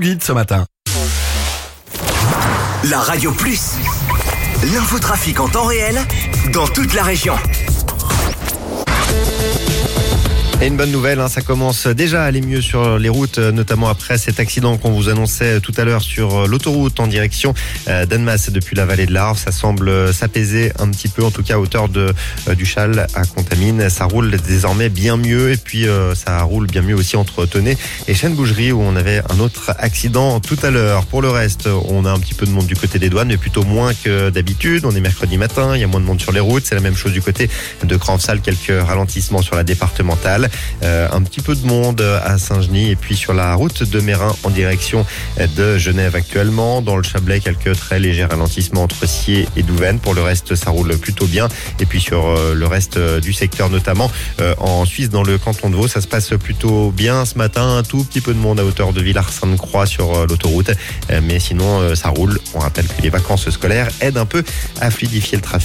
Guide ce matin. La Radio Plus, l'infotrafic en temps réel dans toute la région. Et une bonne nouvelle, ça commence déjà à aller mieux sur les routes, notamment après cet accident qu'on vous annonçait tout à l'heure sur l'autoroute en direction d'Annemasse depuis la vallée de l'Arve. Ça semble s'apaiser un petit peu, en tout cas à hauteur du Châle à Contamine. Ça roule désormais bien mieux et puis ça roule bien mieux aussi entre Tenay et Chêne-Bougerie où on avait un autre accident tout à l'heure. Pour le reste, on a un petit peu de monde du côté des douanes, mais plutôt moins que d'habitude. On est mercredi matin, il y a moins de monde sur les routes. C'est la même chose du côté de Cranfsal, quelques ralentissements sur la départementale. Un petit peu de monde à Saint-Genis et puis sur la route de Mérin en direction de Genève actuellement. Dans le Chablais, quelques très légers ralentissements entre Sciez et Douvaine. Pour le reste, ça roule plutôt bien. Et puis sur le reste du secteur, notamment en Suisse, dans le canton de Vaud, ça se passe plutôt bien ce matin. Un tout petit peu de monde à hauteur de Villars-Sainte-Croix sur l'autoroute. Mais sinon, ça roule. On rappelle que les vacances scolaires aident un peu à fluidifier le trafic.